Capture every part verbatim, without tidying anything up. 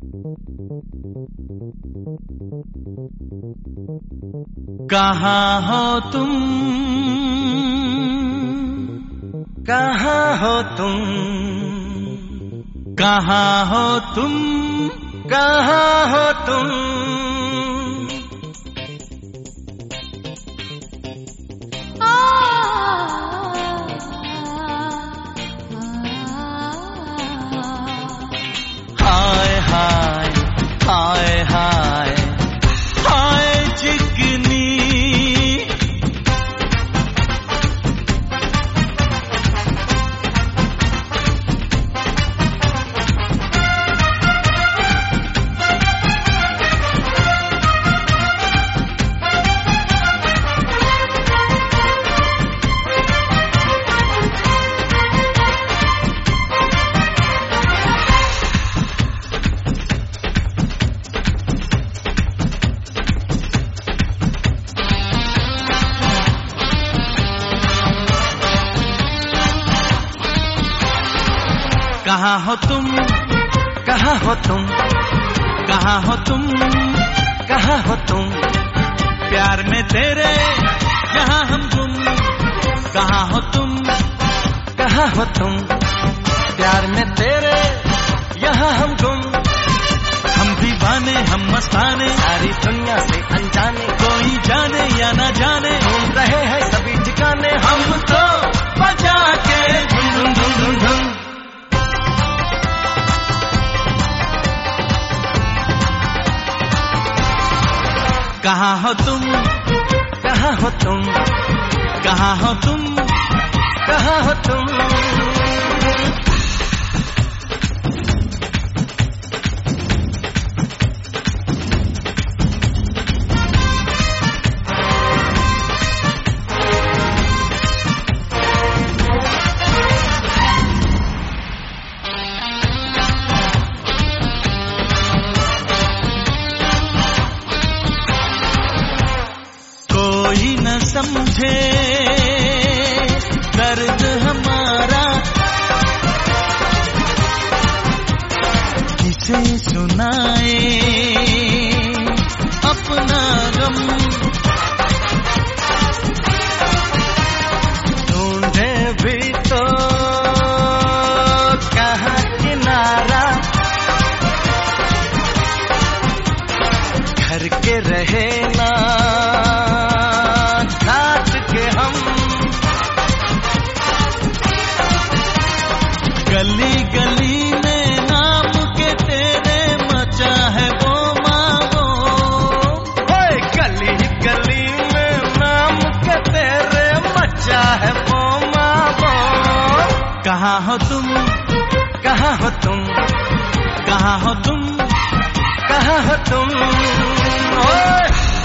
कहाँ हो तुम, कहाँ हो तुम, कहाँ हो तुम, कहाँ हो तुम। हाय हाय हाय हाय हाय चिकनी, कहाँ हो तुम, कहाँ हो तुम, कहाँ हो तुम, कहाँ हो तुम। प्यार में तेरे यहाँ हम गुम। कहाँ हो तुम, कहाँ हो तुम, प्यार में तेरे यहाँ हम गुम। हम दीवाने हम मस्ताने, सारी दुनिया से अनजाने, कोई जाने या ना जाने, ढूंढ रहे हैं सभी ठिकाने हम तो बजा के धुन धुन धुन धुन धुन। कहाँ हो तुम, कहाँ हो तुम, कहाँ हो तुम, कहाँ हो तुम। कोई न समझे दर्द हमारा, किसे सुनाए अपना गम। ढूंढे भी तो कहाँ किनारा, घर के रहे ना गली गली में नाम के तेरे मचा है वो मांगो। ओए गली गली में नाम के तेरे मचा है वो मांगो। कहाँ हो तुम, कहाँ हो तुम, कहाँ हो तुम, कहाँ हो तुम। ओए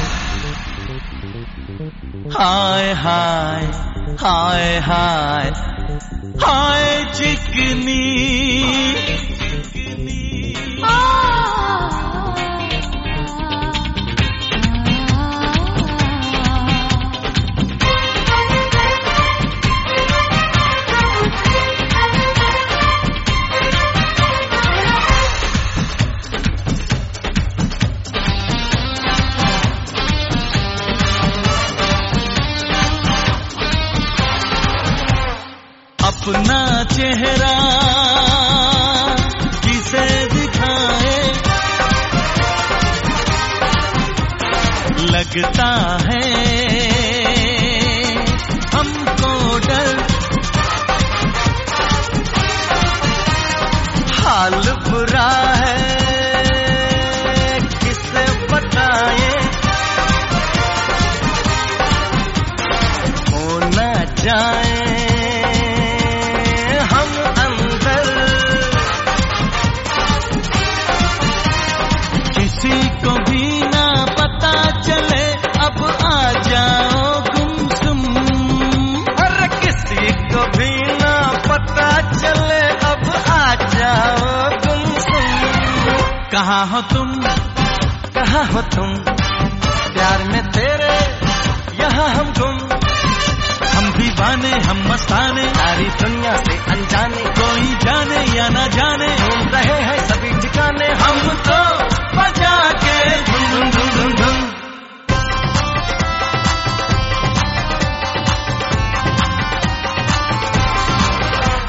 हाय हाय हाय हाय हाय चिकनी। अपना चेहरा किसे दिखाए, लगता है हमको डर। हाल बुरा है किसे बताए, हो न जाए किसी को भी ना पता चले, अब आ जाओ गुमसुम। अरे किसी को भी ना पता चले, अब आ जाओ गुमसुम। कहाँ हो तुम, कहाँ हो तुम, प्यार में तेरे यहाँ हम गुम। हम दीवाने हम मस्ताने, सारी दुनिया से अनजाने, कोई जाने या ना जाने, ढूंढ रहे हैं सभी ठिकाने हम तो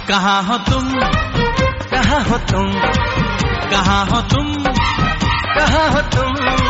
कहाँ हो तुम, कहाँ हो तुम, कहाँ हो तुम, कहाँ हो तुम।